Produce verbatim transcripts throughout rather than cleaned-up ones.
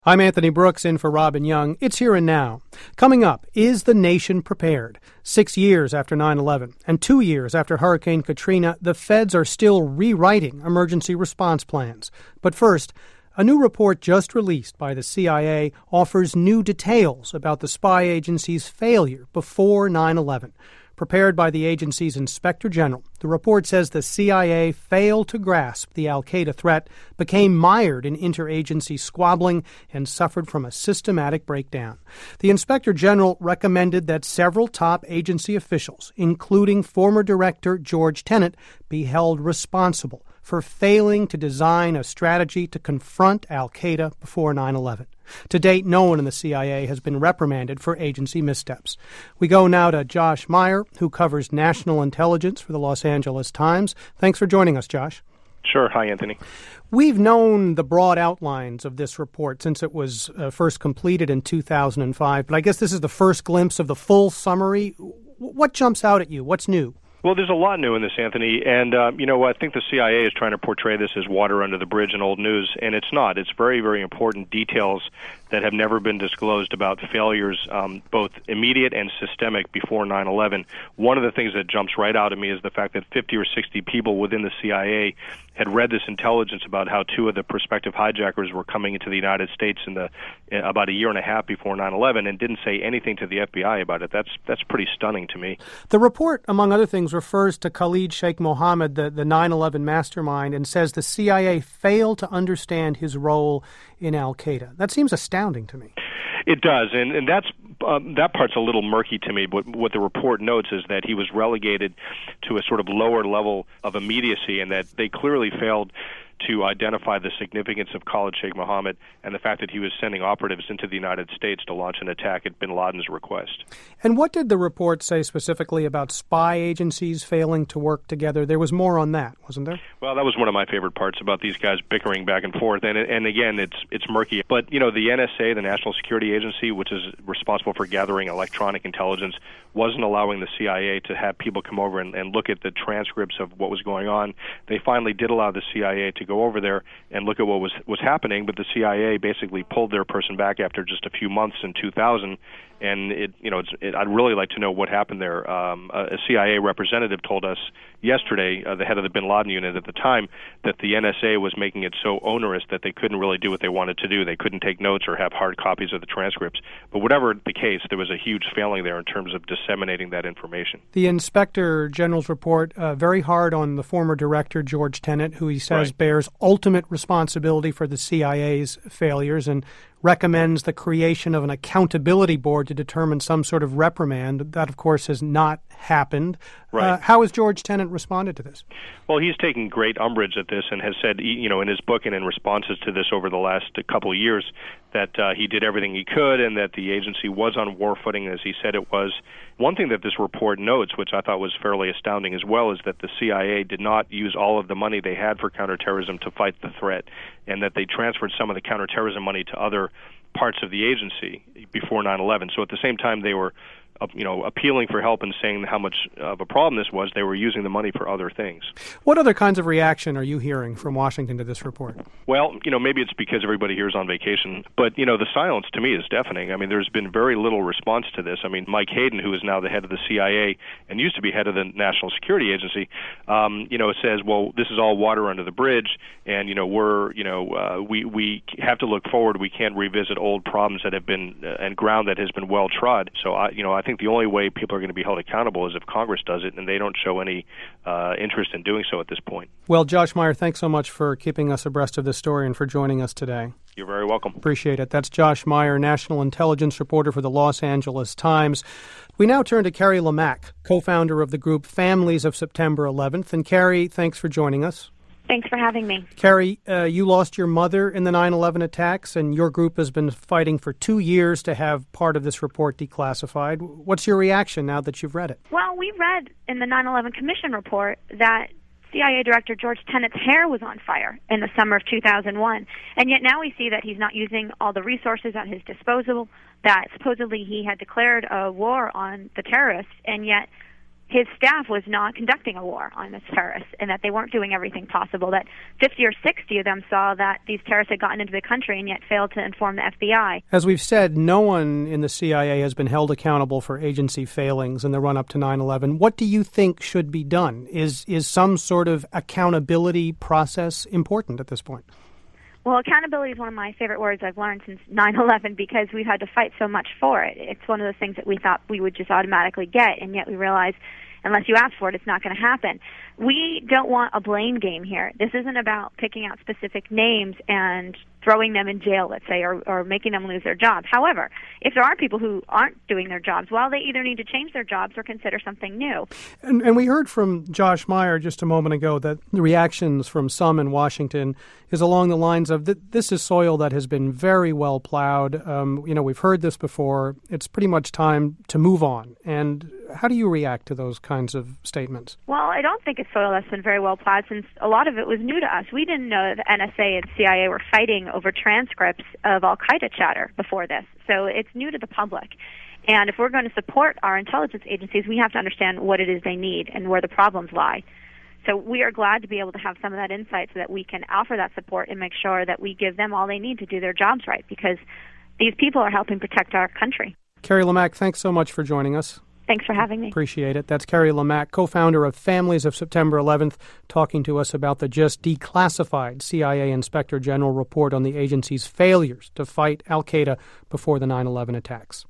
I'm Anthony Brooks, in for Robin Young. It's Here and Now. Coming up, is the nation prepared? Six years after nine eleven and two years after Hurricane Katrina, the feds are still rewriting emergency response plans. But first, a new report just released by the C I A offers new details about the spy agency's failure before nine eleven. Prepared by the agency's inspector general, the report says the C I A failed to grasp the al-Qaeda threat, became mired in interagency squabbling, and suffered from a systematic breakdown. The inspector general recommended that several top agency officials, including former director George Tenet, be held responsible for failing to design a strategy to confront al-Qaeda before nine eleven. To date, no one in the C I A has been reprimanded for agency missteps. We go now to Josh Meyer, who covers national intelligence for the Los Angeles Times. Thanks for joining us, Josh. Sure. Hi, Anthony. We've known the broad outlines of this report since it was uh, first completed in two thousand five, but I guess this is the first glimpse of the full summary. What jumps out at you? What's new? Well, there's a lot new in this, Anthony, and, uh, you know, I think the C I A is trying to portray this as water under the bridge and old news, and it's not. It's very, very important details that have never been disclosed about failures, um, both immediate and systemic, before nine eleven. One of the things that jumps right out at me is the fact that fifty or sixty people within the C I A had read this intelligence about how two of the prospective hijackers were coming into the United States in the uh, about a year and a half before nine eleven, and didn't say anything to the F B I about it. That's that's pretty stunning to me. The report, among other things, refers to Khalid Sheikh Mohammed, the, the nine eleven mastermind, and says the C I A failed to understand his role in al-Qaeda. That seems astounding to me. It does, and, and that's um, that part's a little murky to me. But what the report notes is that he was relegated to a sort of lower level of immediacy, and that they clearly failed to identify the significance of Khalid Sheikh Mohammed and the fact that he was sending operatives into the United States to launch an attack at bin Laden's request. And what did the report say specifically about spy agencies failing to work together? There was more on that, wasn't there? Well, that was one of my favorite parts about these guys bickering back and forth. And, and again, it's it's murky. But, you know, the N S A, the National Security Agency, which is responsible for gathering electronic intelligence, wasn't allowing the C I A to have people come over and, and look at the transcripts of what was going on. They finally did allow the C I A to go over there and look at what was, was happening, but the C I A basically pulled their person back after just a few months in two thousand. And it, you know, it's, it, I'd really like to know what happened there. Um, a, a C I A representative told us yesterday, uh, the head of the bin Laden unit at the time, that the N S A was making it so onerous that they couldn't really do what they wanted to do. They couldn't take notes or have hard copies of the transcripts. But whatever the case, there was a huge failing there in terms of disseminating that information. The Inspector General's report, uh, very hard on the former director, George Tenet, who he says Right. bears ultimate responsibility for the C I A's failures, and recommends the creation of an accountability board to determine some sort of reprimand. That, of course, has not happened. Right. Uh, how has George Tenet responded to this? Well, he's taking great umbrage at this and has said, you know, in his book and in responses to this over the last couple of years, that uh, he did everything he could and that the agency was on war footing, as he said it was. One thing that this report notes, which I thought was fairly astounding as well, is that the C I A did not use all of the money they had for counterterrorism to fight the threat, and that they transferred some of the counterterrorism money to other parts of the agency before nine eleven. So at the same time they were Uh, you know, appealing for help and saying how much of a problem this was, they were using the money for other things. What other kinds of reaction are you hearing from Washington to this report? Well, you know, maybe it's because everybody here is on vacation, but, you know, the silence to me is deafening. I mean, there's been very little response to this. I mean, Mike Hayden, who is now the head of the C I A and used to be head of the National Security Agency, um, you know, says, well, this is all water under the bridge, and, you know, we're, you know, uh, we, we have to look forward. We can't revisit old problems that have been, uh, and ground that has been well trod. So, I, you know, I think the only way people are going to be held accountable is if Congress does it, and they don't show any uh, interest in doing so at this point. Well, Josh Meyer, thanks so much for keeping us abreast of this story and for joining us today. You're very welcome. Appreciate it. That's Josh Meyer, national intelligence reporter for the Los Angeles Times. We now turn to Carrie Lamack, co-founder of the group Families of September eleventh. And Carrie, thanks for joining us. Thanks for having me. Carrie, uh, you lost your mother in the nine eleven attacks, and your group has been fighting for two years to have part of this report declassified. What's your reaction now that you've read it? Well, we read in the nine eleven Commission report that C I A Director George Tenet's hair was on fire in the summer of two thousand one, and yet now we see that he's not using all the resources at his disposal, that supposedly he had declared a war on the terrorists, and yet his staff was not conducting a war on this terrorists and that they weren't doing everything possible, that fifty or sixty of them saw that these terrorists had gotten into the country and yet failed to inform the F B I. As we've said, no one in the C I A has been held accountable for agency failings in the run-up to nine eleven. What do you think should be done? Is, is some sort of accountability process important at this point? Well, accountability is one of my favorite words I've learned since nine eleven because we've had to fight so much for it. It's one of those things that we thought we would just automatically get, and yet we realize unless you ask for it, it's not going to happen. We don't want a blame game here. This isn't about picking out specific names and throwing them in jail, let's say, or, or making them lose their jobs. However, if there are people who aren't doing their jobs, well, they either need to change their jobs or consider something new. And, and we heard from Josh Meyer just a moment ago that the reactions from some in Washington is along the lines of, th- this is soil that has been very well plowed. Um, you know, we've heard this before. It's pretty much time to move on. And how do you react to those kinds of statements? Well, I don't think it's soil that's been very well plowed since a lot of it was new to us. We didn't know that the N S A and C I A were fighting over transcripts of al-Qaeda chatter before this. So it's new to the public. And if we're going to support our intelligence agencies, we have to understand what it is they need and where the problems lie. So we are glad to be able to have some of that insight so that we can offer that support and make sure that we give them all they need to do their jobs right, because these people are helping protect our country. Carrie Lamack, thanks so much for joining us. Thanks for having me. Appreciate it. That's Carrie Lamack, co-founder of Families of September eleventh, talking to us about the just declassified C I A Inspector General report on the agency's failures to fight al-Qaeda before the nine eleven attacks.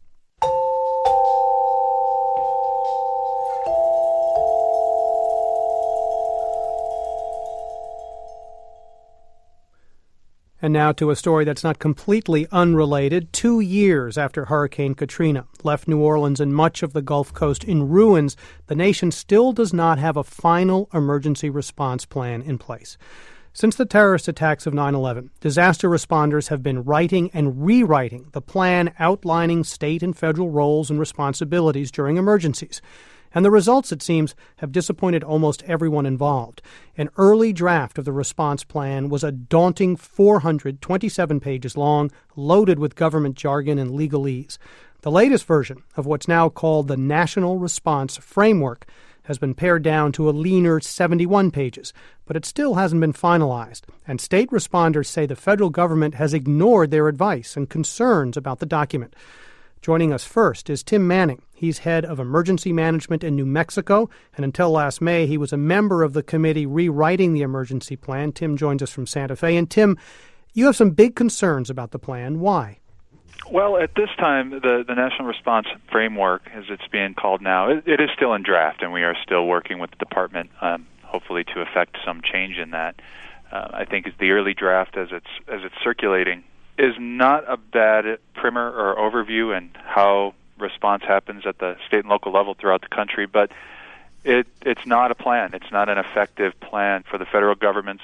And now to a story that's not completely unrelated. Two years after Hurricane Katrina left New Orleans and much of the Gulf Coast in ruins, the nation still does not have a final emergency response plan in place. Since the terrorist attacks of nine eleven, disaster responders have been writing and rewriting the plan outlining state and federal roles and responsibilities during emergencies. And the results, it seems, have disappointed almost everyone involved. An early draft of the response plan was a daunting four hundred twenty-seven pages long, loaded with government jargon and legalese. The latest version of what's now called the National Response Framework has been pared down to a leaner seventy-one pages, but it still hasn't been finalized. And state responders say the federal government has ignored their advice and concerns about the document. Joining us first is Tim Manning. He's head of emergency management in New Mexico, and until last May, he was a member of the committee rewriting the emergency plan. Tim joins us from Santa Fe. And Tim, you have some big concerns about the plan. Why? Well, at this time, the, the National Response Framework, as it's being called now, it, it is still in draft, and we are still working with the department, um, hopefully to effect some change in that. Uh, I think the early draft, as it's as it's circulating, is not a bad primer or overview in how response happens at the state and local level throughout the country, but it it's not a plan. It's not an effective plan for the federal government's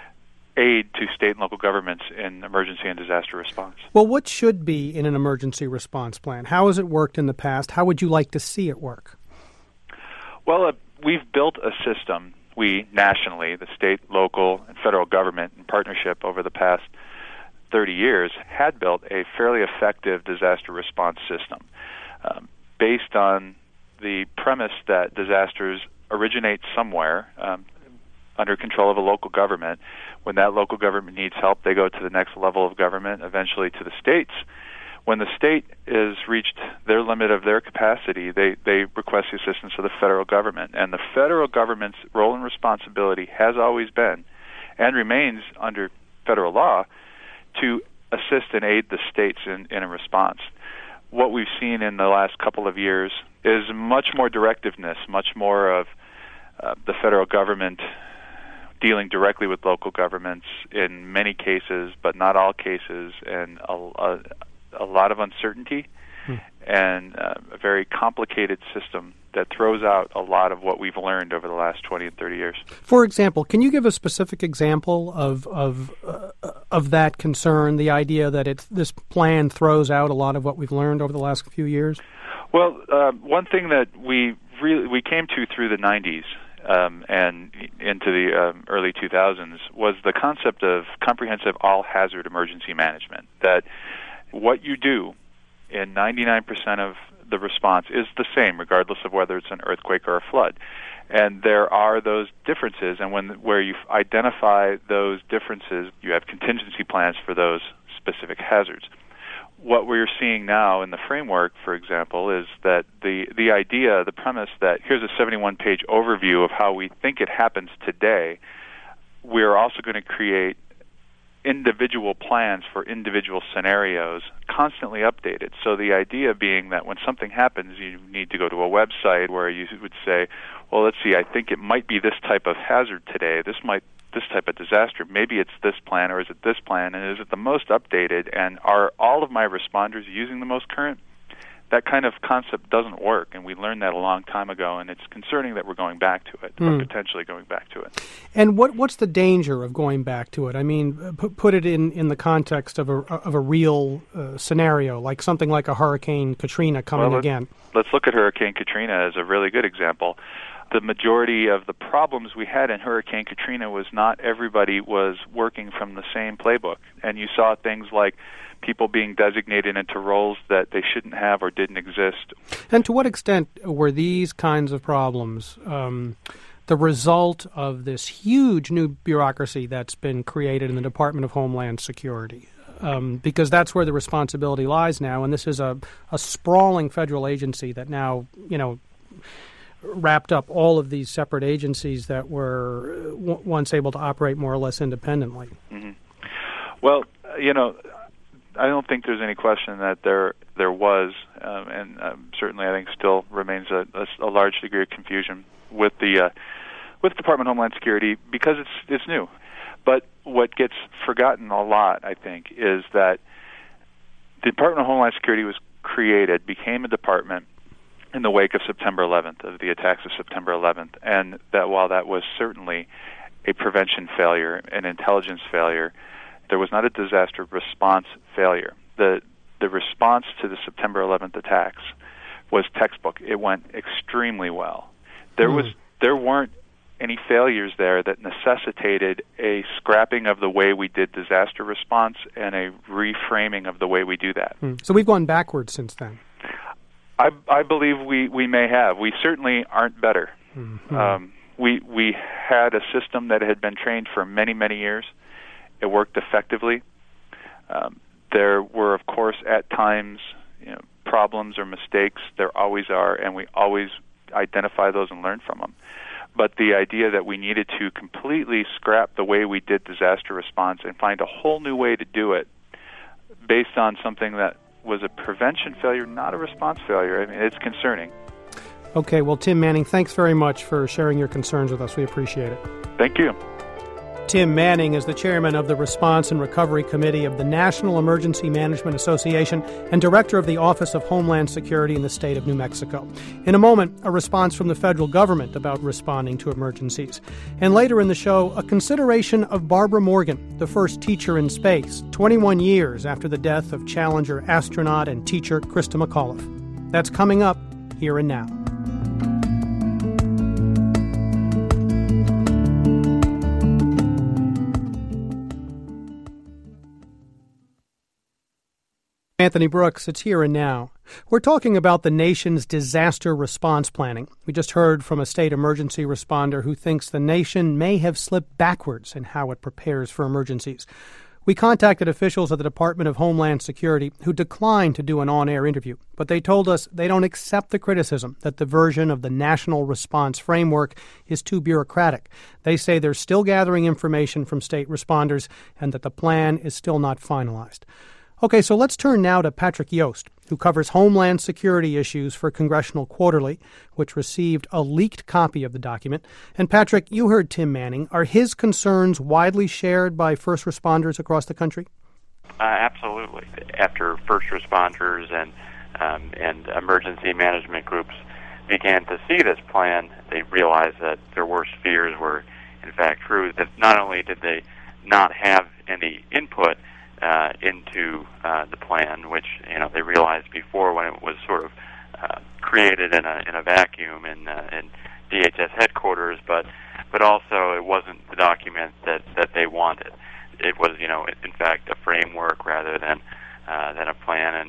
aid to state and local governments in emergency and disaster response. Well, what should be in an emergency response plan? How has it worked in the past? How would you like to see it work? Well, uh, we've built a system, we nationally, the state, local, and federal government in partnership over the past thirty years, had built a fairly effective disaster response system um, based on the premise that disasters originate somewhere um, under control of a local government. When that local government needs help, they go to the next level of government, eventually to the states. When the state has reached their limit of their capacity, they, they request the assistance of the federal government. And the federal government's role and responsibility has always been, and remains under federal law, to assist and aid the states in, in a response. What we've seen in the last couple of years is much more directiveness, much more of uh, the federal government dealing directly with local governments in many cases, but not all cases, and a, a, a lot of uncertainty hmm. and uh, a very complicated system that throws out a lot of what we've learned over the last twenty and thirty years. For example, can you give a specific example of of uh, of that concern, the idea that it's, this plan throws out a lot of what we've learned over the last few years? Well, uh, one thing that we really we came to through the nineties um, and into the um, early two thousands was the concept of comprehensive all-hazard emergency management, that what you do in ninety-nine percent of the response is the same, regardless of whether it's an earthquake or a flood. And there are those differences, and when where you identify those differences, you have contingency plans for those specific hazards. What we're seeing now in the framework, for example, is that the, the idea, the premise that here's a seventy-one page overview of how we think it happens today, we're also going to create individual plans for individual scenarios, constantly updated. So the idea being that when something happens, you need to go to a website where you would say, well, let's see, I think it might be this type of hazard today, this might this type of disaster, maybe it's this plan or is it this plan, and is it the most updated, and are all of my responders using the most current? That kind of concept doesn't work, and we learned that a long time ago, and it's concerning that we're going back to it, mm. or potentially going back to it. And what what's the danger of going back to it? I mean, put, put it in, in the context of a of a real uh, scenario, like something like a Hurricane Katrina coming well, again. Let's look at Hurricane Katrina as a really good example. The majority of the problems we had in Hurricane Katrina was not everybody was working from the same playbook, and you saw things like people being designated into roles that they shouldn't have or didn't exist. And to what extent were these kinds of problems um, the result of this huge new bureaucracy that's been created in the Department of Homeland Security? Um, because that's where the responsibility lies now, and this is a, a sprawling federal agency that now, you know, wrapped up all of these separate agencies that were w- once able to operate more or less independently. Mm-hmm. Well, you know, I don't think there's any question that there there was, um, and um, certainly I think still remains a, a, a large degree of confusion with the uh, with the Department of Homeland Security because it's it's new. But what gets forgotten a lot, I think, is that the Department of Homeland Security was created, became a department in the wake of September eleventh, of the attacks of September eleventh, and that while that was certainly a prevention failure, an intelligence failure, there was not a disaster response failure. The the response to the September eleventh attacks was textbook. It went extremely well. There mm. was there weren't any failures there that necessitated a scrapping of the way we did disaster response and a reframing of the way we do that. Mm. So we've gone backwards since then. I, I believe we, we may have. We certainly aren't better. Mm-hmm. Um, we we had a system that had been trained for many, many years. It worked effectively. Um, there were, of course, at times, you know, problems or mistakes. There always are, and we always identify those and learn from them. But the idea that we needed to completely scrap the way we did disaster response and find a whole new way to do it based on something that was a prevention failure, not a response failure, I mean, it's concerning. Okay, well, Tim Manning, thanks very much for sharing your concerns with us. We appreciate it. Thank you. Tim Manning is the chairman of the Response and Recovery Committee of the National Emergency Management Association and director of the Office of Homeland Security in the state of New Mexico. In a moment, a response from the federal government about responding to emergencies. And later in the show, a consideration of Barbara Morgan, the first teacher in space, twenty-one years after the death of Challenger astronaut and teacher Christa McAuliffe. That's coming up here and now. Anthony Brooks, it's here and now. We're talking about the nation's disaster response planning. We just heard from a state emergency responder who thinks the nation may have slipped backwards in how it prepares for emergencies. We contacted officials at the Department of Homeland Security who declined to do an on-air interview, but they told us they don't accept the criticism that the version of the National Response Framework is too bureaucratic. They say they're still gathering information from state responders and that the plan is still not finalized. Okay, so let's turn now to Patrick Yost, who covers Homeland Security issues for Congressional Quarterly, which received a leaked copy of the document. And Patrick, you heard Tim Manning. Are his concerns widely shared by first responders across the country? Uh, absolutely. After first responders and um, and emergency management groups began to see this plan, they realized that their worst fears were, in fact, true. That not only did they not have any input Uh, into uh, the plan, which you know they realized before when it was sort of uh, created in a in a vacuum in uh, in D H S headquarters, but but also it wasn't the document that, that they wanted. It was you know in fact a framework rather than uh, than a plan, and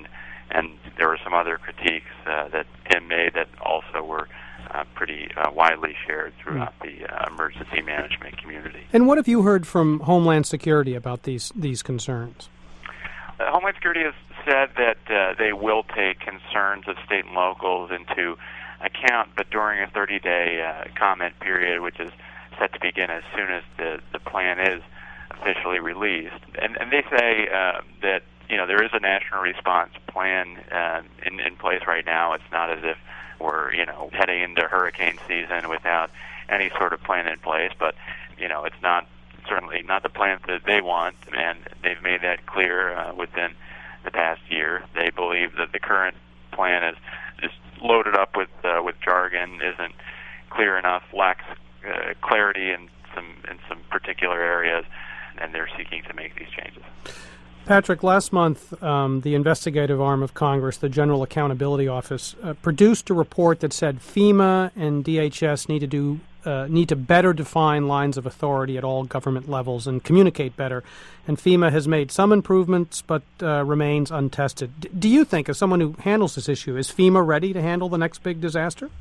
And there were some other critiques uh, that Tim made that also were uh, pretty uh, widely shared throughout mm. the uh, emergency management community. And what have you heard from Homeland Security about these these concerns? Uh, Homeland Security has said that uh, they will take concerns of state and locals into account, but during a thirty-day uh, comment period, which is set to begin as soon as the, the plan is officially released. And, and they say uh, that, you know, there is a national response plan uh, in, in place right now. It's not as if we're, you know, heading into hurricane season without any sort of plan in place, but, you know, it's not certainly not the plan that they want, and they've made that clear uh, within the past year. They believe that the current plan is just loaded up with uh, with jargon, isn't clear enough, lacks uh, clarity in some in some particular areas, and they're seeking to make these changes. Patrick, last month, um, the investigative arm of Congress, the General Accountability Office, uh, produced a report that said FEMA and D H S need to do uh, need to better define lines of authority at all government levels and communicate better. And FEMA has made some improvements, but uh, remains untested. D- do you think, as someone who handles this issue, is FEMA ready to handle the next big disaster?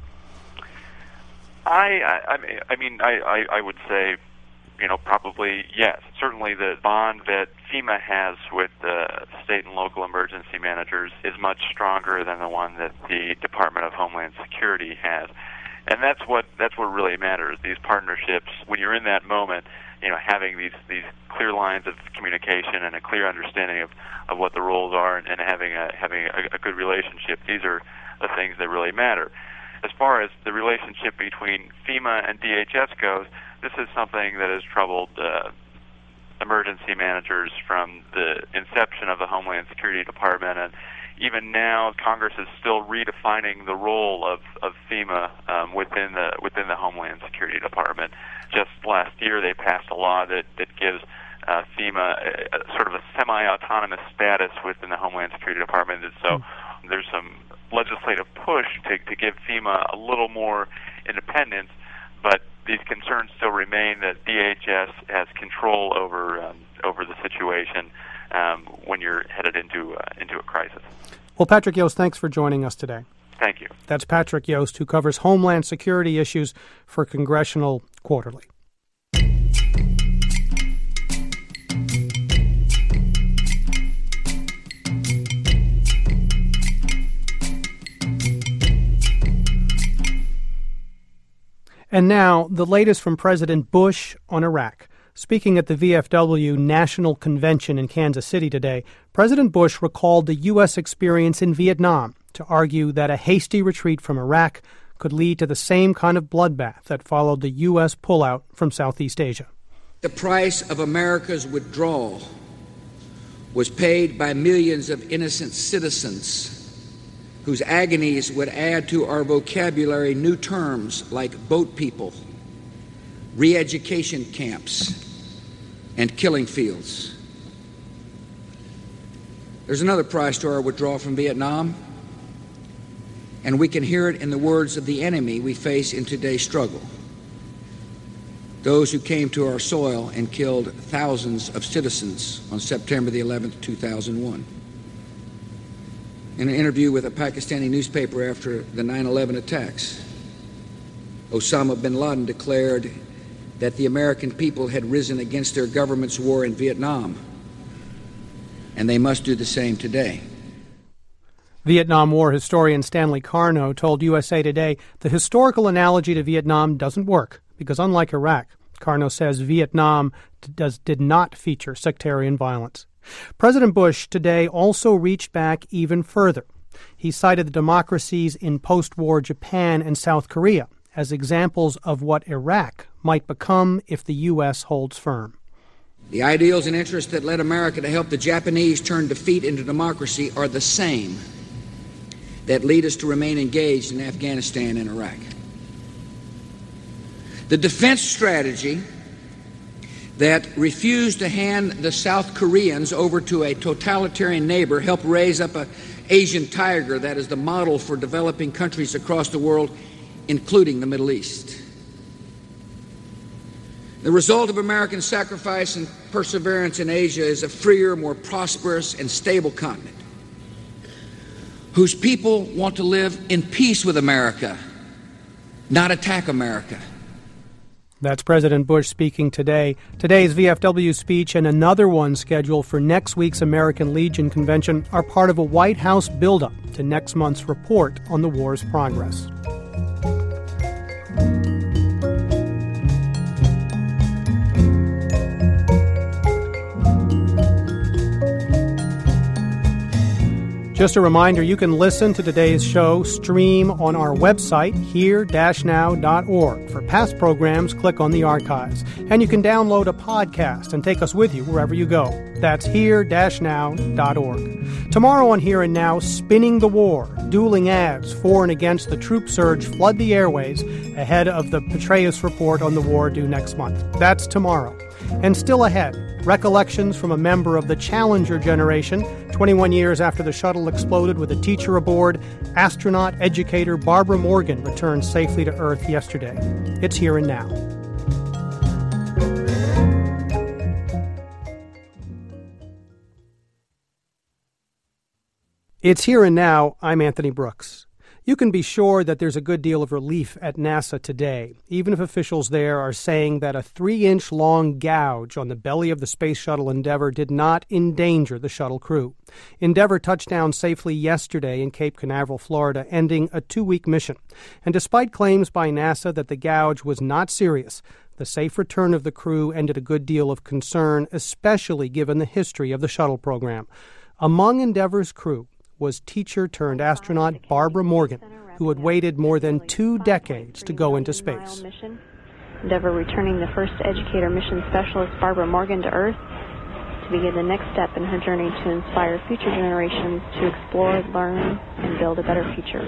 I, I, I mean, I, mean I, I, I would say, you know, probably yes. Certainly the bond that FEMA has with the state and local emergency managers is much stronger than the one that the Department of Homeland Security has. And that's what that's what really matters. These partnerships, when you're in that moment, you know, having these, these clear lines of communication and a clear understanding of, of what the roles are, and, and having a having a, a good relationship, these are the things that really matter. As far as the relationship between FEMA and D H S goes, this is something that has troubled uh, emergency managers from the inception of the Homeland Security Department, and even now Congress is still redefining the role of, of FEMA um, within the within the Homeland Security Department. Just last year they passed a law that, that gives uh, FEMA a, a sort of a semi-autonomous status within the Homeland Security Department, and so mm. there's some legislative push to, to give FEMA a little more independence, but these concerns still remain that D H S has control over um, over the situation um, when you're headed into uh, into a crisis. Well, Patrick Yost, thanks for joining us today. Thank you. That's Patrick Yost, who covers Homeland Security issues for Congressional Quarterly. And now, the latest from President Bush on Iraq. Speaking at the V F W National Convention in Kansas City today, President Bush recalled the U S experience in Vietnam to argue that a hasty retreat from Iraq could lead to the same kind of bloodbath that followed the U S pullout from Southeast Asia. The price of America's withdrawal was paid by millions of innocent citizens whose agonies would add to our vocabulary new terms like boat people, re-education camps, and killing fields. There's another price to our withdrawal from Vietnam, and we can hear it in the words of the enemy we face in today's struggle. Those who came to our soil and killed thousands of citizens on September the eleventh, two thousand one. In an interview with a Pakistani newspaper after the nine eleven attacks, Osama bin Laden declared that the American people had risen against their government's war in Vietnam, and they must do the same today. Vietnam War historian Stanley Carno told U S A Today the historical analogy to Vietnam doesn't work because, unlike Iraq, Carno says Vietnam does, did not feature sectarian violence. President Bush today also reached back even further. He cited the democracies in post-war Japan and South Korea as examples of what Iraq might become if the U S holds firm. The ideals and interests that led America to help the Japanese turn defeat into democracy are the same that lead us to remain engaged in Afghanistan and Iraq. The defense strategy that refused to hand the South Koreans over to a totalitarian neighbor helped raise up an Asian tiger that is the model for developing countries across the world, including the Middle East. The result of American sacrifice and perseverance in Asia is a freer, more prosperous, and stable continent. whose people want to live in peace with America, not attack America. That's President Bush speaking today. Today's V F W speech and another one scheduled for next week's American Legion Convention are part of a White House buildup to next month's report on the war's progress. Just a reminder, you can listen to today's show stream on our website, here dash now dot org. For past programs, click on the archives. And you can download a podcast and take us with you wherever you go. That's here dash now dot org. Tomorrow on Here and Now, Spinning the War, dueling ads for and against the troop surge flood the airways ahead of the Petraeus report on the war due next month. That's tomorrow. And still ahead, recollections from a member of the Challenger generation. twenty-one years after the shuttle exploded with a teacher aboard, astronaut educator Barbara Morgan returned safely to Earth yesterday. It's Here and Now. It's Here and Now. I'm Anthony Brooks. You can be sure that there's a good deal of relief at NASA today, even if officials there are saying that a three-inch long gouge on the belly of the Space Shuttle Endeavour did not endanger the shuttle crew. Endeavour touched down safely yesterday in Cape Canaveral, Florida, ending a two-week mission. And despite claims by NASA that the gouge was not serious, the safe return of the crew ended a good deal of concern, especially given the history of the shuttle program. Among Endeavour's crew was teacher-turned-astronaut Barbara Morgan, who had waited more than two decades to go into space. Endeavour returning the first educator mission specialist Barbara Morgan to Earth to begin the next step in her journey to inspire future generations to explore, learn, and build a better future.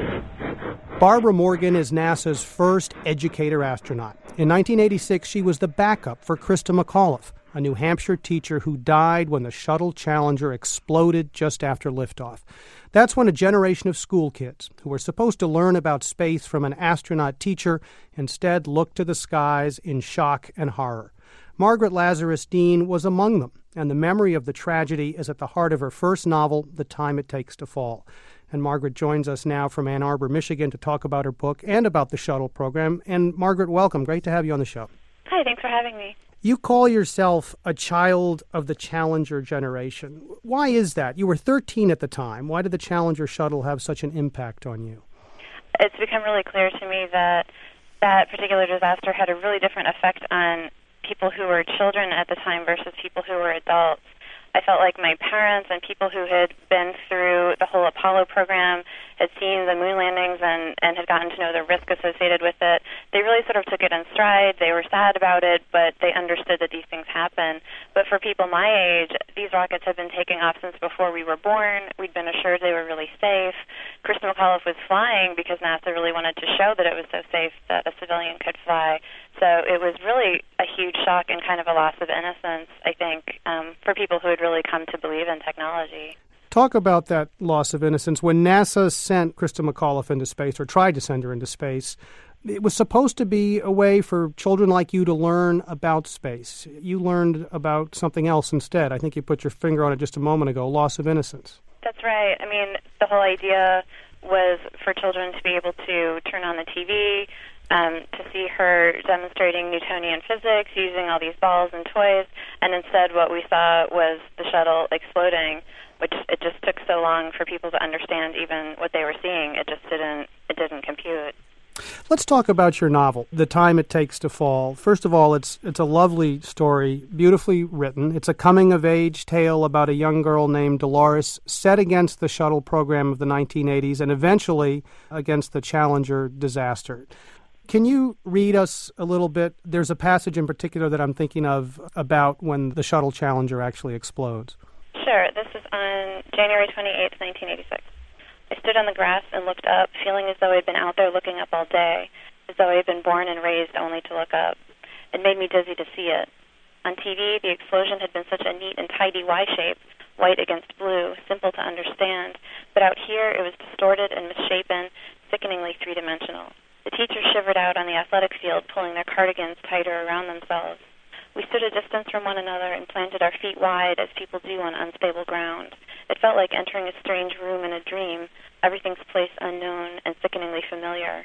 Barbara Morgan is NASA's first educator astronaut. In nineteen eighty-six, she was the backup for Christa McAuliffe, a New Hampshire teacher who died when the shuttle Challenger exploded just after liftoff. That's when a generation of school kids who were supposed to learn about space from an astronaut teacher instead looked to the skies in shock and horror. Margaret Lazarus Dean was among them, and the memory of the tragedy is at the heart of her first novel, The Time It Takes to Fall. And Margaret joins us now from Ann Arbor, Michigan, to talk about her book and about the shuttle program. And Margaret, welcome. Great to have you on the show. Hi, thanks for having me. You call yourself a child of the Challenger generation. Why is that? You were thirteen at the time. Why did the Challenger shuttle have such an impact on you? It's become really clear to me that that particular disaster had a really different effect on people who were children at the time versus people who were adults. I felt like my parents and people who had been through the whole Apollo program, had seen the moon landings and, and had gotten to know the risk associated with it. They really sort of took it in stride. They were sad about it, but they understood that these things happen. But for people my age, these rockets had been taking off since before we were born. We'd been assured they were really safe. Christa McAuliffe was flying because NASA really wanted to show that it was so safe that a civilian could fly. So it was really a huge shock and kind of a loss of innocence, I think, um, for people who had really come to believe in technology. Talk about that loss of innocence. When NASA sent Christa McAuliffe into space, or tried to send her into space, it was supposed to be a way for children like you to learn about space. You learned about something else instead. I think you put your finger on it just a moment ago, loss of innocence. That's right. I mean, the whole idea was for children to be able to turn on the T V, Um, to see her demonstrating Newtonian physics, using all these balls and toys, and instead what we saw was the shuttle exploding, which it just took so long for people to understand even what they were seeing. It just didn't, it didn't compute. Let's talk about your novel, The Time It Takes to Fall. First of all, it's it's a lovely story, beautifully written. It's a coming-of-age tale about a young girl named Dolores set against the shuttle program of the nineteen eighties and eventually against the Challenger disaster. Can you read us a little bit? There's a passage in particular that I'm thinking of about when the shuttle Challenger actually explodes. Sure. This is on January twenty-eighth, nineteen eighty-six. I stood on the grass and looked up, feeling as though I'd been out there looking up all day, as though I had been born and raised only to look up. It made me dizzy to see it. On T V, the explosion had been such a neat and tidy Y shape, white against blue, simple to understand, but out here it was distorted and misshapen, sickeningly three-dimensional. The teachers shivered out on the athletic field, pulling their cardigans tighter around themselves. We stood a distance from one another and planted our feet wide as people do on unstable ground. It felt like entering a strange room in a dream, everything's place unknown and sickeningly familiar.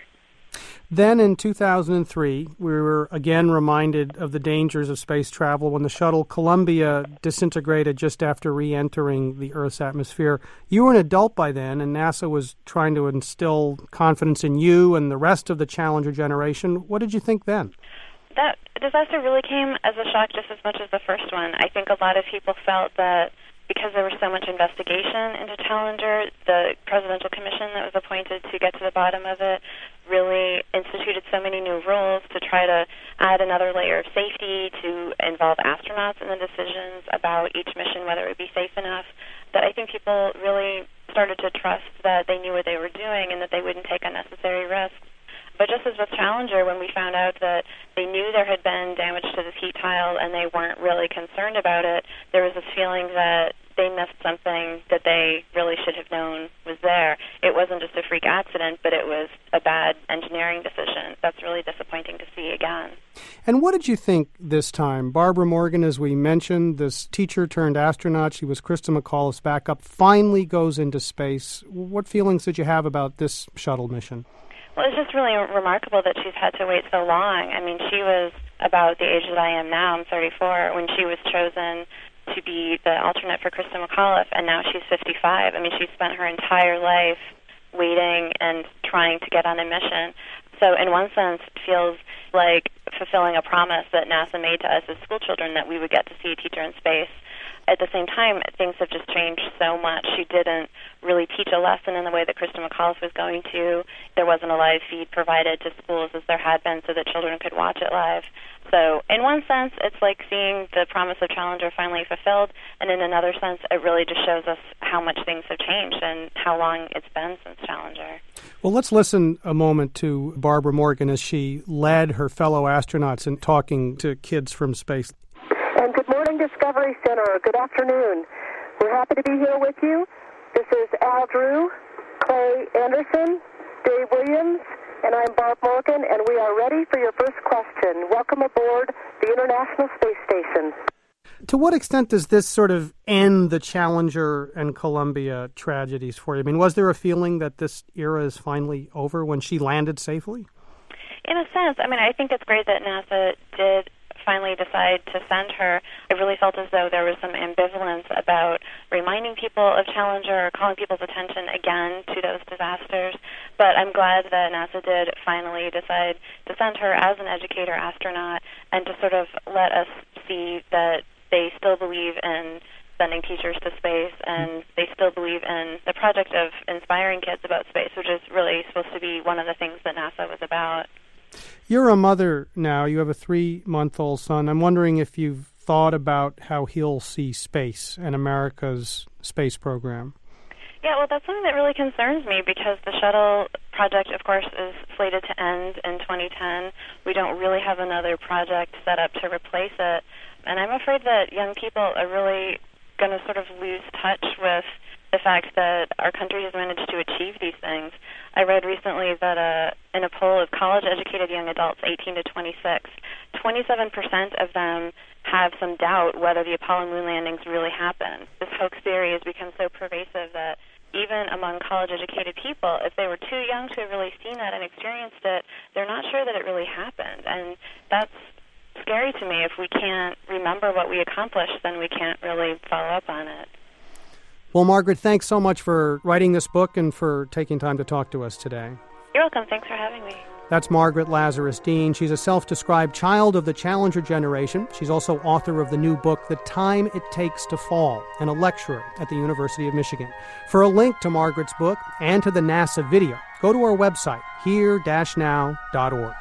Then in two thousand three, we were again reminded of the dangers of space travel when the shuttle Columbia disintegrated just after re-entering the Earth's atmosphere. You were an adult by then, and NASA was trying to instill confidence in you and the rest of the Challenger generation. What did you think then? That disaster really came as a shock just as much as the first one. I think a lot of people felt that because there was so much investigation into Challenger, the presidential commission that was appointed to get to the bottom of it really instituted so many new rules to try to add another layer of safety, to involve astronauts in the decisions about each mission, whether it would be safe enough, that I think people really started to trust that they knew what they were doing and that they wouldn't take unnecessary risks. But just as with Challenger, when we found out that they knew there had been damage to this heat tile and they weren't really concerned about it, there was this feeling that they missed something that they really should have known was there. It wasn't just a freak accident, but it was a bad engineering decision. That's really disappointing to see again. And what did you think this time? Barbara Morgan, as we mentioned, this teacher turned astronaut, she was Krista McAuliffe's backup, finally goes into space. What feelings did you have about this shuttle mission? Well, it's just really remarkable that she's had to wait so long. I mean, she was about the age that I am now, I'm thirty-four, when she was chosen to be the alternate for Krista McAuliffe, and now she's fifty-five. I mean, she spent her entire life waiting and trying to get on a mission. So in one sense, it feels like fulfilling a promise that NASA made to us as school children that we would get to see a teacher in space. At the same time, things have just changed so much. She didn't really teach a lesson in the way that Krista McAuliffe was going to. There wasn't a live feed provided to schools as there had been so that children could watch it live. So in one sense, it's like seeing the promise of Challenger finally fulfilled, and in another sense, it really just shows us how much things have changed and how long it's been since Challenger. Well, let's listen a moment to Barbara Morgan as she led her fellow astronauts in talking to kids from space. And good morning, Discovery Center. Good afternoon. We're happy to be here with you. This is Al Drew, Clay Anderson, Dave Williams, and I'm Barb Morgan, and we are ready for your first question. Welcome aboard the International Space Station. To what extent does this sort of end the Challenger and Columbia tragedies for you? I mean, was there a feeling that this era is finally over when she landed safely? In a sense. I mean, I think it's great that NASA did finally decide to send her. I really felt as though there was some ambivalence about reminding people of Challenger or calling people's attention again to those disasters. But I'm glad that NASA did finally decide to send her as an educator astronaut and to sort of let us see that they still believe in sending teachers to space, and they still believe in the project of inspiring kids about space, which is really supposed to be one of the things that NASA was about. You're a mother now. You have a three-month-old son. I'm wondering if you've thought about how he'll see space and America's space program. Yeah, well, that's something that really concerns me because the shuttle project, of course, is slated to end in twenty ten. We don't really have another project set up to replace it. And I'm afraid that young people are really going to sort of lose touch with the fact that our country has managed to achieve these things. I read recently that uh, in a poll of college-educated young adults, eighteen to twenty-six, twenty-seven percent of them have some doubt whether the Apollo moon landings really happened. This hoax theory has become so pervasive that even among college-educated people, if they were too young to have really seen that and experienced it, they're not sure that it really happened. And that's scary to me. If we can't remember what we accomplished, then we can't really follow up on it. Well, Margaret, thanks so much for writing this book and for taking time to talk to us today. You're welcome. Thanks for having me. That's Margaret Lazarus Dean. She's a self-described child of the Challenger generation. She's also author of the new book, The Time It Takes to Fall, and a lecturer at the University of Michigan. For a link to Margaret's book and to the NASA video, go to our website, here dash now dot org.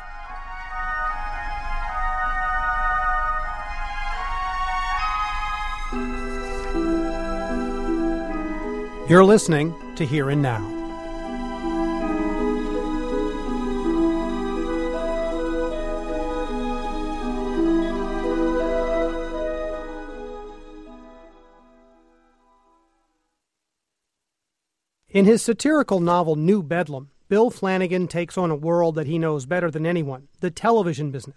You're listening to Here and Now. In his satirical novel New Bedlam, Bill Flanagan takes on a world that he knows better than anyone, the television business.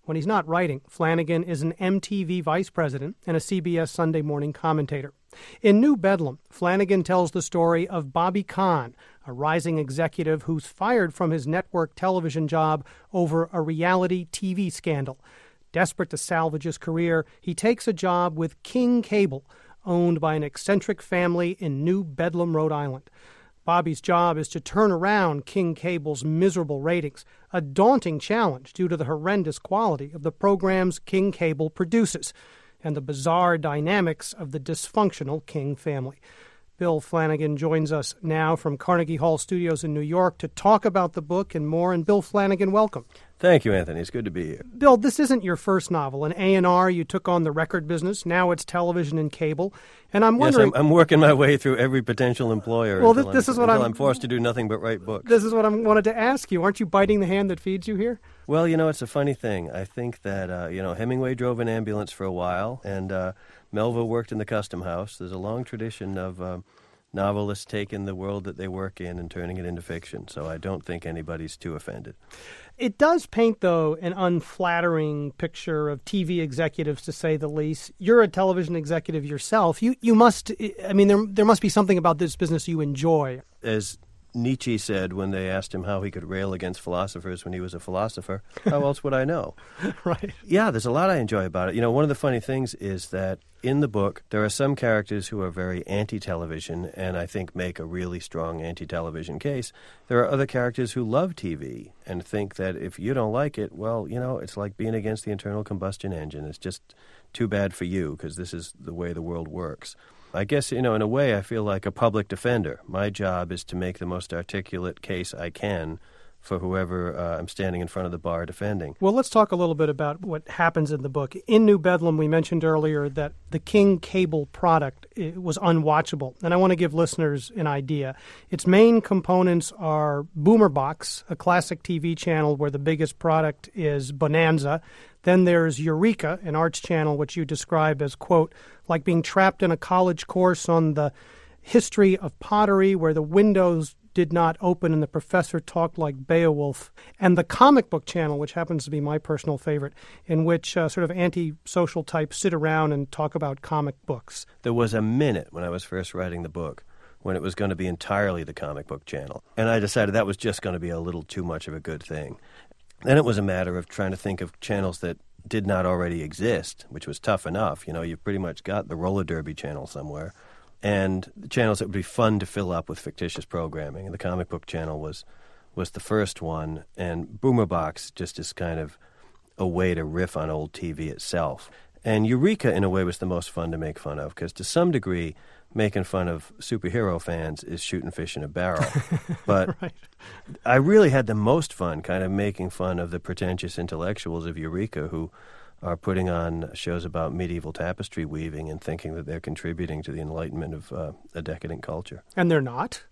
When he's not writing, Flanagan is an M T V vice president and a C B S Sunday morning commentator. In New Bedlam, Flanagan tells the story of Bobby Kahn, a rising executive who's fired from his network television job over a reality T V scandal. Desperate to salvage his career, he takes a job with King Cable, owned by an eccentric family in New Bedlam, Rhode Island. Bobby's job is to turn around King Cable's miserable ratings, a daunting challenge due to the horrendous quality of the programs King Cable produces and the bizarre dynamics of the dysfunctional King family. Bill Flanagan joins us now from Carnegie Hall Studios in New York to talk about the book and more. And Bill Flanagan, welcome. Thank you, Anthony. It's good to be here. Bill, this isn't your first novel. In A and R, you took on the record business. Now it's television and cable. And I'm wondering... Yes, I'm, I'm working my way through every potential employer. Well, this, this I'm, is what I'm... I'm forced to do nothing but write books. This is what I wanted to ask you. Aren't you biting the hand that feeds you here? Well, you know, it's a funny thing. I think that, uh, you know, Hemingway drove an ambulance for a while, and uh, Melville worked in the custom house. There's a long tradition of... Uh, novelists taking the world that they work in and turning it into fiction, so I don't think anybody's too offended. It does paint, though, an unflattering picture of T V executives, to say the least. You're a television executive yourself. You you must, I mean, there there must be something about this business you enjoy. As Nietzsche said when they asked him how he could rail against philosophers when he was a philosopher, how else would I know? Right. Yeah, there's a lot I enjoy about it. You know, one of the funny things is that in the book, there are some characters who are very anti-television and I think make a really strong anti-television case. There are other characters who love T V and think that if you don't like it, well, you know, it's like being against the internal combustion engine. It's just too bad for you because this is the way the world works. I guess, you know, in a way, I feel like a public defender. My job is to make the most articulate case I can for whoever uh, I'm standing in front of the bar defending. Well, let's talk a little bit about what happens in the book. In New Bedlam, we mentioned earlier that the King Cable product was unwatchable, and I want to give listeners an idea. Its main components are Boomer Box, a classic T V channel where the biggest product is Bonanza. Then there's Eureka, an arts channel which you describe as, quote, like being trapped in a college course on the history of pottery where the windows did not open and the professor talked like Beowulf. And the Comic Book channel, which happens to be my personal favorite, in which uh, sort of anti-social types sit around and talk about comic books. There was a minute when I was first writing the book when it was going to be entirely the Comic Book channel. And I decided that was just going to be a little too much of a good thing. Then it was a matter of trying to think of channels that did not already exist, which was tough enough. You know, you've pretty much got the roller derby channel somewhere, and channels that would be fun to fill up with fictitious programming. And the Comic Book channel was was the first one, and Boomer Box just is kind of a way to riff on old T V itself. And Eureka, in a way, was the most fun to make fun of, because to some degree, making fun of superhero fans is shooting fish in a barrel. But right. I really had the most fun kind of making fun of the pretentious intellectuals of Eureka who are putting on shows about medieval tapestry weaving and thinking that they're contributing to the enlightenment of uh, a decadent culture. And they're not.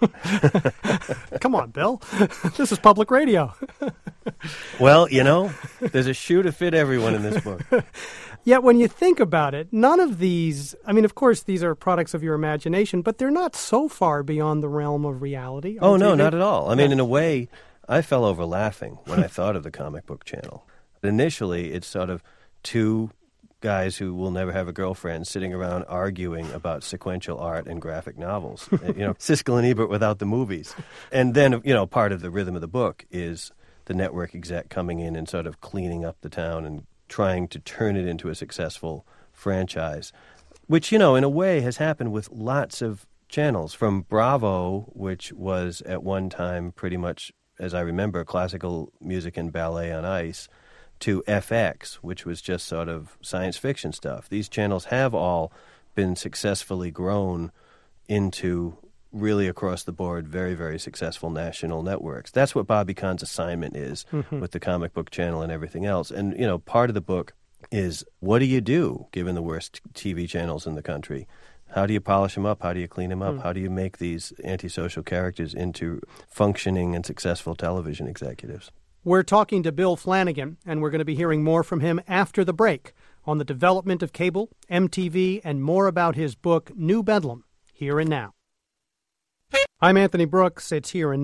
Come on, Bill. This is public radio. Well, you know, there's a shoe to fit everyone in this book. Yet when you think about it, none of these, I mean, of course, these are products of your imagination, but they're not so far beyond the realm of reality. Oh, no, not at all. I mean, in a way, I fell over laughing when I thought of the Comic Book channel. Initially, it's sort of two guys who will never have a girlfriend sitting around arguing about sequential art and graphic novels. You know, Siskel and Ebert without the movies. And then, you know, part of the rhythm of the book is the network exec coming in and sort of cleaning up the town and trying to turn it into a successful franchise, which, you know, in a way has happened with lots of channels, from Bravo, which was at one time pretty much, as I remember, classical music and ballet on ice, to F X, which was just sort of science fiction stuff. These channels have all been successfully grown into really across the board very, very successful national networks. That's what Bobby Kahn's assignment is mm-hmm. with the Comic Book channel and everything else. And, you know, part of the book is, what do you do given the worst T V channels in the country? How do you polish them up? How do you clean them up? Mm. How do you make these antisocial characters into functioning and successful television executives? We're talking to Bill Flanagan, and we're going to be hearing more from him after the break on the development of cable, M T V, and more about his book, New Bedlam, Here and Now. I'm Anthony Brooks. It's Here and Now.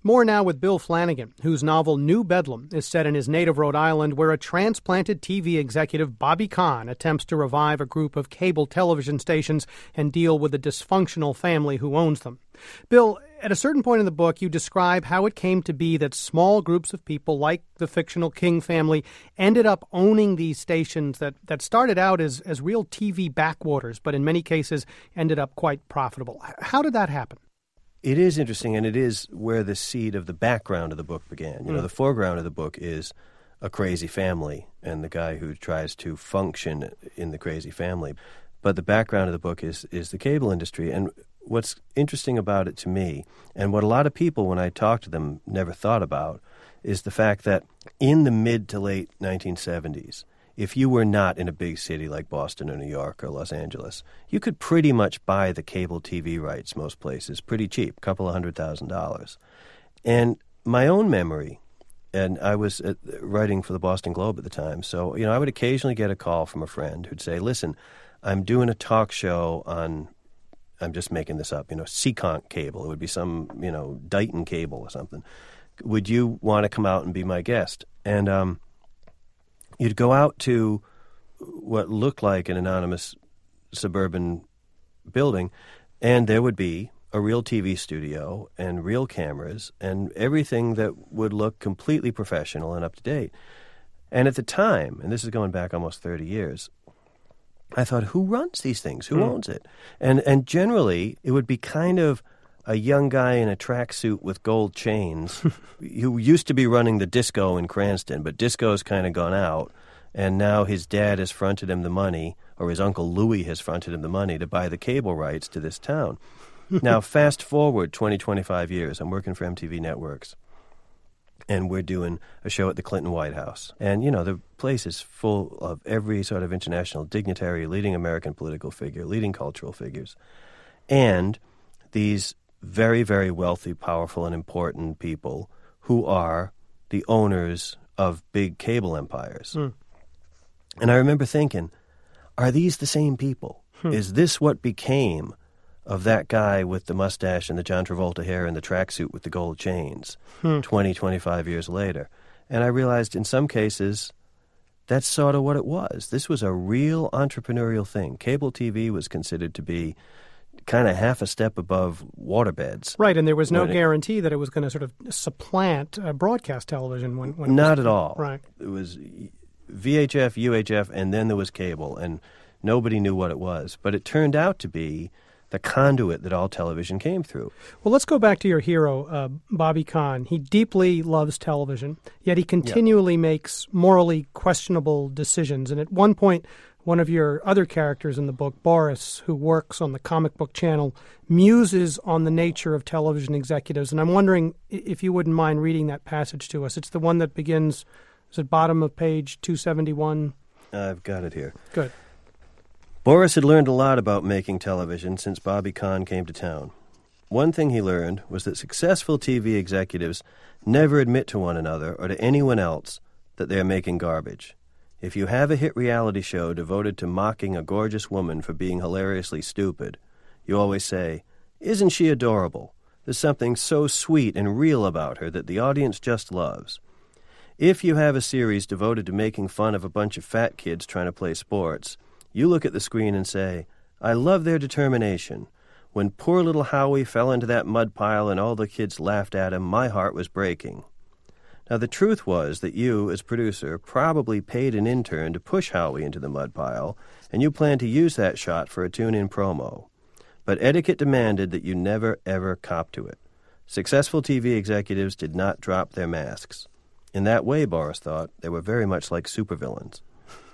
More now with Bill Flanagan, whose novel New Bedlam is set in his native Rhode Island, where a transplanted T V executive, Bobby Kahn, attempts to revive a group of cable television stations and deal with the dysfunctional family who owns them. Bill, at a certain point in the book, you describe how it came to be that small groups of people, like the fictional King family, ended up owning these stations that, that started out as, as real T V backwaters, but in many cases ended up quite profitable. How did that happen? It is interesting, and it is where the seed of the background of the book began. You know, Mm. the foreground of the book is a crazy family and the guy who tries to function in the crazy family. But the background of the book is is the cable industry. And what's interesting about it to me, and what a lot of people, when I talk to them, never thought about, is the fact that in the mid to late nineteen seventies, if you were not in a big city like Boston or New York or Los Angeles, you could pretty much buy the cable T V rights most places pretty cheap, a couple of hundred thousand dollars. And my own memory, and I was uh, writing for the Boston Globe at the time, so you know I would occasionally get a call from a friend who'd say, listen, I'm doing a talk show on, I'm just making this up, you know, Seekonk cable. It would be some, you know, Dighton cable or something. Would you want to come out and be my guest? And um you'd go out to what looked like an anonymous suburban building, and there would be a real T V studio and real cameras and everything that would look completely professional and up to date. And at the time, and this is going back almost thirty years, I thought, who runs these things? Who Mm. owns it? And and generally, it would be kind of a young guy in a tracksuit with gold chains who used to be running the disco in Cranston, but disco's kind of gone out, and now his dad has fronted him the money, or his Uncle Louis has fronted him the money to buy the cable rights to this town. Now, fast forward twenty, twenty-five years, I'm working for M T V Networks, and we're doing a show at the Clinton White House. And, you know, the place is full of every sort of international dignitary, leading American political figure, leading cultural figures, and these very, very wealthy, powerful, and important people who are the owners of big cable empires. Mm. And I remember thinking, are these the same people? Hmm. Is this what became of that guy with the mustache and the John Travolta hair and the tracksuit with the gold chains Hmm. twenty, twenty-five years later? And I realized in some cases that's sort of what it was. This was a real entrepreneurial thing. Cable T V was considered to be kind of half a step above waterbeds. Right, and there was no When it- guarantee that it was going to sort of supplant uh, broadcast television. When, when it Not was, at all. Right. It was V H F, U H F, and then there was cable, and nobody knew what it was. But it turned out to be the conduit that all television came through. Well, let's go back to your hero, uh, Bobby Kahn. He deeply loves television, yet he continually makes morally questionable decisions. And at one point, one of your other characters in the book, Boris, who works on the comic book channel, muses on the nature of television executives. And I'm wondering if you wouldn't mind reading that passage to us. It's the one that begins, is it bottom of page two seventy-one? I've got it here. Good. Boris had learned a lot about making television since Bobby Kahn came to town. One thing he learned was that successful T V executives never admit to one another or to anyone else that they are making garbage. If you have a hit reality show devoted to mocking a gorgeous woman for being hilariously stupid, you always say, "Isn't she adorable? There's something so sweet and real about her that the audience just loves." If you have a series devoted to making fun of a bunch of fat kids trying to play sports, you look at the screen and say, "I love their determination. When poor little Howie fell into that mud pile and all the kids laughed at him, my heart was breaking." Now, the truth was that you, as producer, probably paid an intern to push Howie into the mud pile, and you planned to use that shot for a tune-in promo. But etiquette demanded that you never, ever cop to it. Successful T V executives did not drop their masks. In that way, Boris thought, they were very much like supervillains.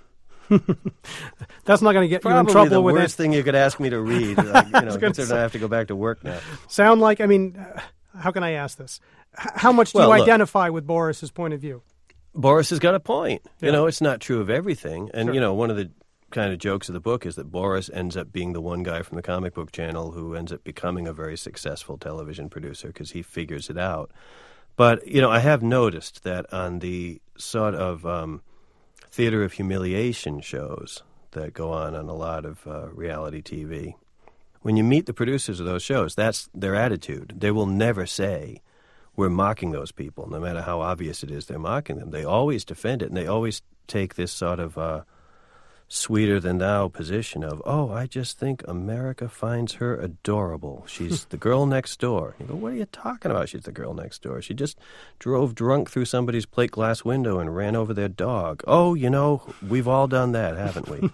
That's not going to get Probably you in trouble the with worst it. thing you could ask me to read. Like, you know, gonna considering say- I have to go back to work now. Sound like, I mean, uh, how can I ask this? H- how much do Well, you look. identify with Boris's point of view? Boris has got a point. Yeah. You know, it's not true of everything. And, Sure. you know, one of the kind of jokes of the book is that Boris ends up being the one guy from the comic book channel who ends up becoming a very successful television producer because he figures it out. But, you know, I have noticed that on the sort of um, theater of humiliation shows that go on on a lot of uh, reality T V, when you meet the producers of those shows, that's their attitude. They will never say, we're mocking those people, no matter how obvious it is they're mocking them. They always defend it, and they always take this sort of uh, sweeter-than-thou position of, oh, I just think America finds her adorable. She's the girl next door. You go, what are you talking about? She's the girl next door. She just drove drunk through somebody's plate glass window and ran over their dog. Oh, you know, we've all done that, haven't we?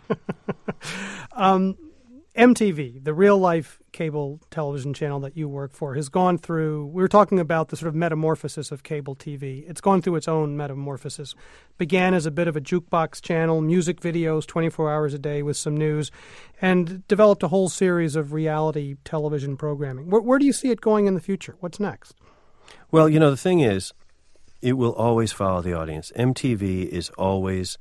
um, M T V, the real-life cable television channel that you work for, has gone through, we were talking about the sort of metamorphosis of cable T V. It's gone through its own metamorphosis. Began as a bit of a jukebox channel, music videos twenty-four hours a day with some news, and developed a whole series of reality television programming. Where, where do you see it going in the future? What's next? Well, you know, the thing is, it will always follow the audience. M T V is always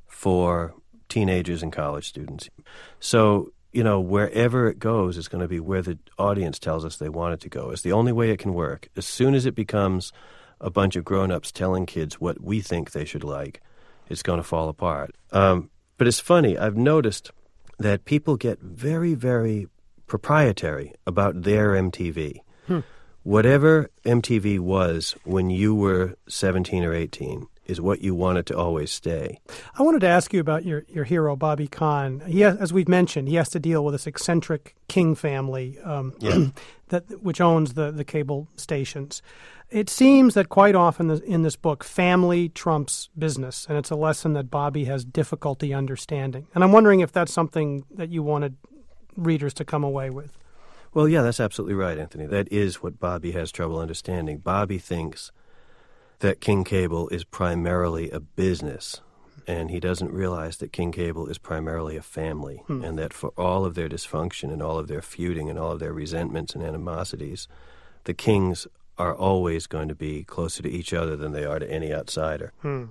for teenagers and college students. So, you know, wherever it goes is going to be where the audience tells us they want it to go. It's the only way it can work. As soon as it becomes a bunch of grown-ups telling kids what we think they should like, it's going to fall apart. Um, but it's funny. I've noticed that people get very, very proprietary about their M T V. Hmm. Whatever M T V was when you were seventeen or eighteen is what you want it to always stay. I wanted to ask you about your, your hero, Bobby Kahn. He has, as we've mentioned, he has to deal with this eccentric King family um, yeah. that which owns the, the cable stations. It seems that quite often in this book, family trumps business, and it's a lesson that Bobby has difficulty understanding. And I'm wondering if that's something that you wanted readers to come away with. Well, yeah, that's absolutely right, Anthony. That is what Bobby has trouble understanding. Bobby thinks that King Cable is primarily a business, and he doesn't realize that King Cable is primarily a family, hmm. and that for all of their dysfunction and all of their feuding and all of their resentments and animosities, the Kings are always going to be closer to each other than they are to any outsider. Hmm.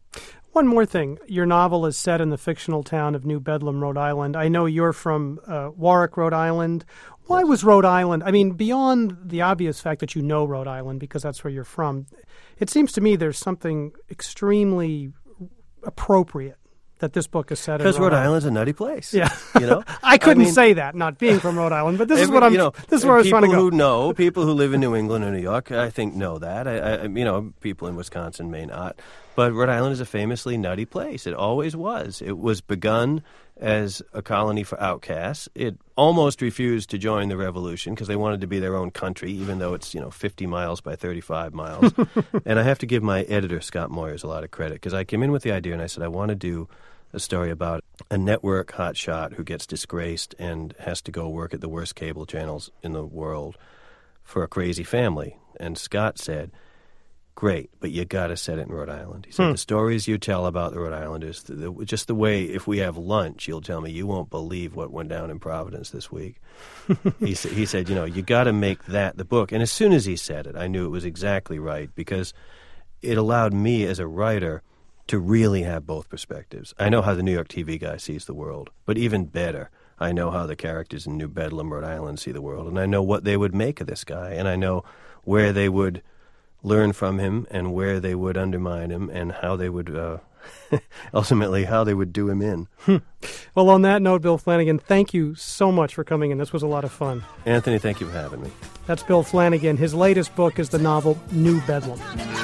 One more thing. Your novel is set in the fictional town of New Bedlam, Rhode Island. I know you're from uh, Warwick, Rhode Island. Why was Rhode Island, I mean, beyond the obvious fact that you know Rhode Island because that's where you're from, it seems to me there's something extremely appropriate that this book is set in Rhode Island. Because Rhode Island's a nutty place. Yeah. You know? I couldn't I mean, say that, not being from Rhode Island, but this every, is what I'm, you know, this is where I was trying to go. People who know, people who live in New England or New York, I think know that. I, I, you know, people in Wisconsin may not. But Rhode Island is a famously nutty place. It always was. It was begun as a colony for outcasts. It almost refused to join the revolution because they wanted to be their own country, even though it's, you know, fifty miles by thirty-five miles. And I have to give my editor, Scott Moyers, a lot of credit because I came in with the idea and I said, I want to do a story about a network hotshot who gets disgraced and has to go work at the worst cable channels in the world for a crazy family. And Scott said, great, but you got to set it in Rhode Island. He said, hmm. the stories you tell about the Rhode Islanders, the, the, just the way, if we have lunch, you'll tell me you won't believe what went down in Providence this week. he, sa- he said, you know, you got to make that the book. And as soon as he said it, I knew it was exactly right because it allowed me as a writer to really have both perspectives. I know how the New York T V guy sees the world, but even better, I know how the characters in New Bedlam, Rhode Island see the world, and I know what they would make of this guy, and I know where they would learn from him and where they would undermine him and how they would, uh, ultimately, how they would do him in. Well, on that note, Bill Flanagan, thank you so much for coming in. This was a lot of fun. Anthony, thank you for having me. That's Bill Flanagan. His latest book is the novel New Bedlam.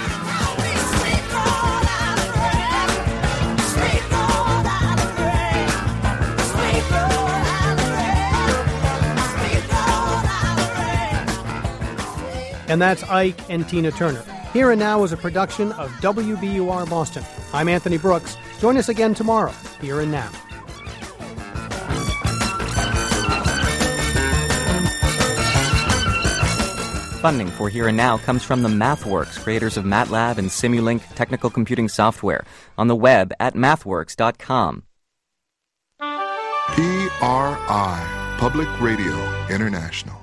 And that's Ike and Tina Turner. Here and Now is a production of W B U R Boston. I'm Anthony Brooks. Join us again tomorrow, Here and Now. Funding for Here and Now comes from the MathWorks, creators of MATLAB and Simulink technical computing software, on the web at mathworks dot com. P R I, Public Radio International.